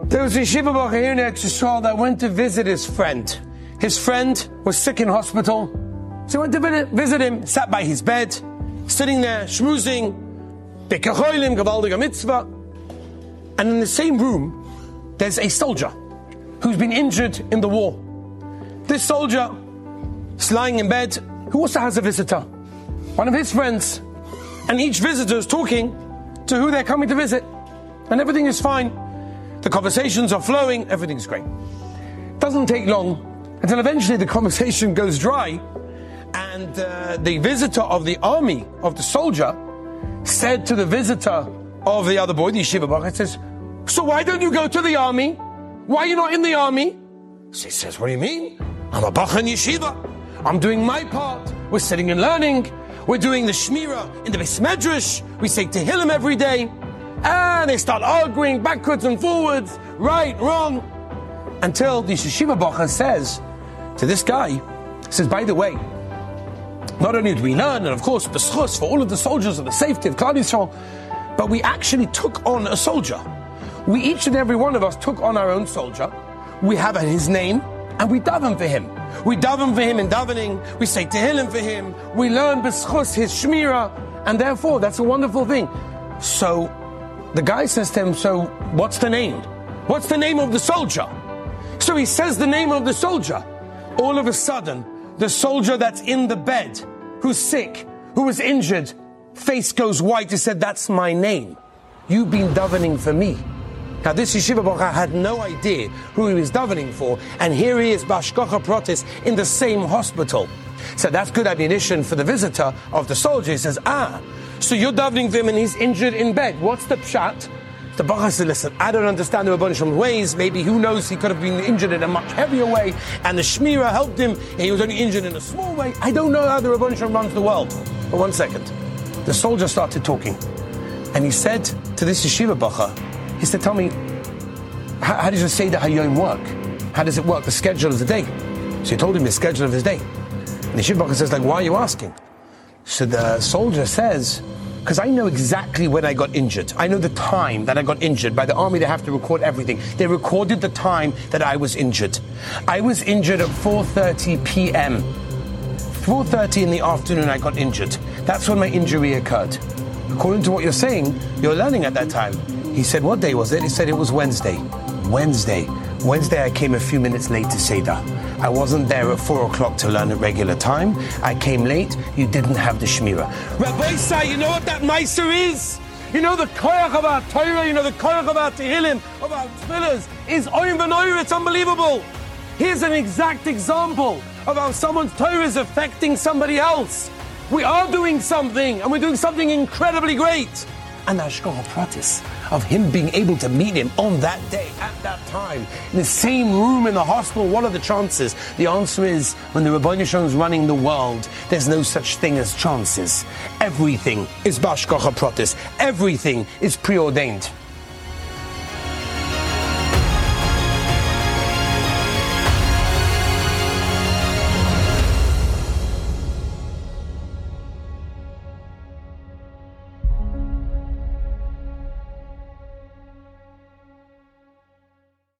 There was a yeshiva bacher here in Eretz Yisrael that went to visit his friend. His friend was sick in hospital, so he went to visit him, sat by his bed, sitting there, schmoozing, bekacholim, gavaldiga mitzvah. And in the same room, there's a soldier who's been injured in the war. This soldier is lying in bed, who also has a visitor, one of his friends. And each visitor is talking to who they're coming to visit. And everything is fine. The conversations are flowing, everything's great. Doesn't take long until eventually the conversation goes dry, and the visitor of the army, of the soldier, said to the visitor of the other boy, the yeshiva bacher, says, so why don't you go to the army? Why are you not in the army? So he says, what do you mean? I'm a bacher in yeshiva. I'm doing my part. We're sitting and learning. We're doing the shmira in the Beis Medrash. We say Tehillim every day. And they start arguing backwards and forwards, right, wrong, until the yeshiva bacher says to this guy, says, by the way, not only did we learn, and of course, b'schus for all of the soldiers and the safety of Klal Yisrael, but we actually took on a soldier. We, each and every one of us, took on our own soldier. We have his name, and we daven for him. We daven for him in davening. We say Tehillim for him. We learn b'schus his shmira, and therefore, that's a wonderful thing. So the guy says to him, so what's the name? What's the name of the soldier? So he says the name of the soldier. All of a sudden, the soldier that's in the bed, who's sick, who was injured, face goes white. He said, that's my name. You've been davening for me. Now this yeshiva bacher had no idea who he was davening for, and here he is, b'hashgacha pratis, in the same hospital. So that's good ammunition for the visitor of the soldier. He says, so you're davening for him and he's injured in bed. What's the pshat? The bacher said, listen, I don't understand the Rebbeinu Shalom's ways. Maybe, who knows, he could have been injured in a much heavier way, and the shmira helped him, and he was only injured in a small way. I don't know how the Rebbeinu Shalom runs the world. But 1 second. The soldier started talking, and he said to this yeshiva bacher, he said, tell me, how does your Seder Hayom work? How does it work, the schedule of the day? So he told him the schedule of his day. And the yeshiva bacher says, why are you asking? So the soldier says, because I know exactly when I got injured. I know the time that I got injured. By the army, they have to record everything. They recorded the time that I was injured. I was injured at 4:30 p.m. 4:30 in the afternoon, I got injured. That's when my injury occurred. According to what you're saying, you're learning at that time. He said, what day was it? He said it was Wednesday. Wednesday, I came a few minutes late to Seder. I wasn't there at 4 o'clock to learn at regular time. I came late. You didn't have the shmira. Rabbi Say, you know what that meiser is? You know the koyach of our Torah, you know the koyach of our Tehillim, of our tefillahs is oim v'noir. It's unbelievable. Here's an exact example of how someone's Torah is affecting somebody else. We are doing something, and we're doing something incredibly great. And the hashgacha pratis of him being able to meet him on that day, at that time, in the same room in the hospital, what are the chances? The answer is, when the Rebbeinu Shalom is running the world, there's no such thing as chances. Everything is b'hashgacha pratis. Everything is preordained.